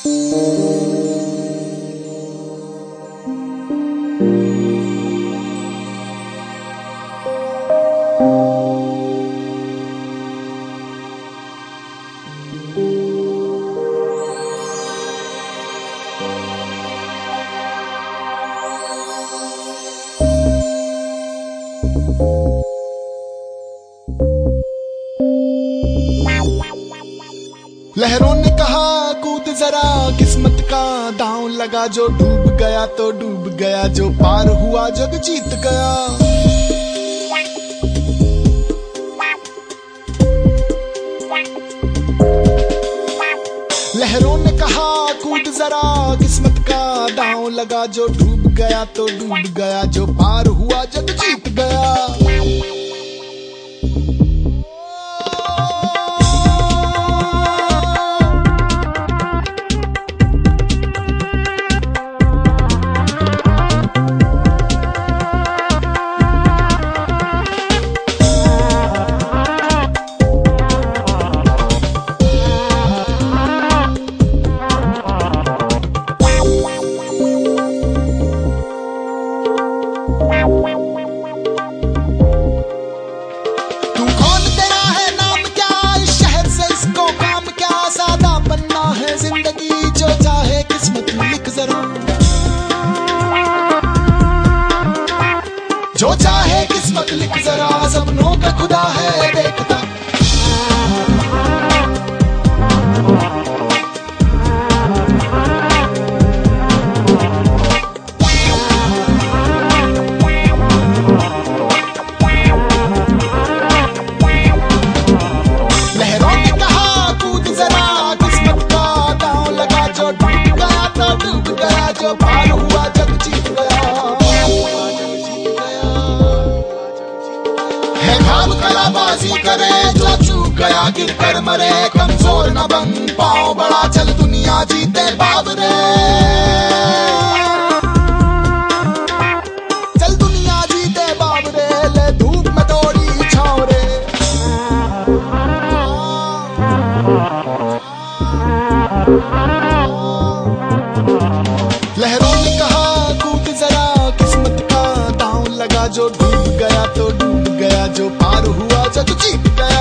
लहरों ने कहा कूद जरा, किस्मत का दांव लगा, जो डूब गया तो डूब गया, जो पार हुआ जग जीत गया। लहरों ने कहा कूद जरा, किस्मत का दांव लगा, जो डूब गया तो डूब गया, जो पार हुआ जग जीत गया। जो चाहे किस्मत लिख जरा, सपनों पे खुदा है देखता। लहरों ने कहा कूद जरा, किस्मत का दांव लगा, जो डूब गया तो डूब गया, जो पार हुआ जग जीत गया। कलाबाजी करे जो चूक गया गिर कर मरे, कमजोर न बन पाओ बड़ा, चल दुनिया जीते बाबरे। चल दुनिया जीते बाबरे, ले धूप में थोड़ी छाँव रे। लहरों ने कहा कूद जरा, किस्मत का दांव लगा, जो डूब गया तो डूब गया, जो पार हुआ जग जीत गया।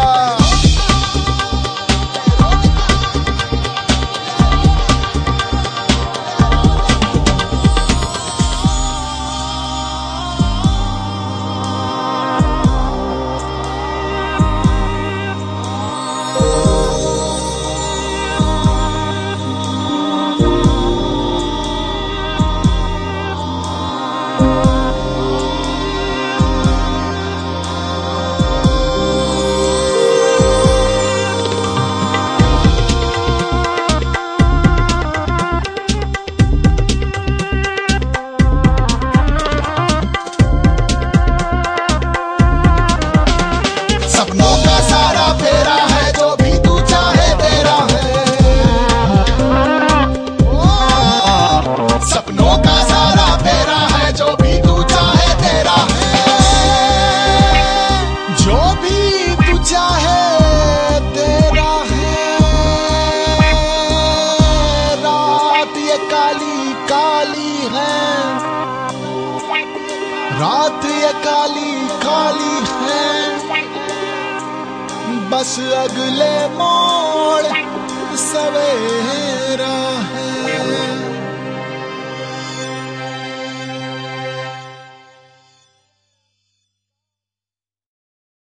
रात ये काली काली है, बस अगले मोड़